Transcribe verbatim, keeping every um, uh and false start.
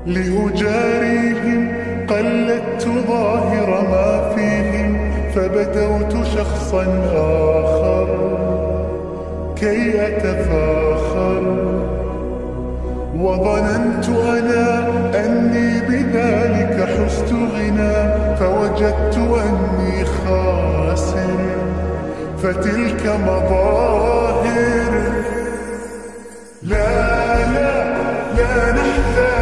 لأجاريهم قلدت ظاهر ما فيهم، فبدوت شخصا آخر كي أتفاخر، وظننت أنا أني بذلك حزت غنى، فوجدت أني خاسر، فتلك مظاهر. لا لا لا نحزن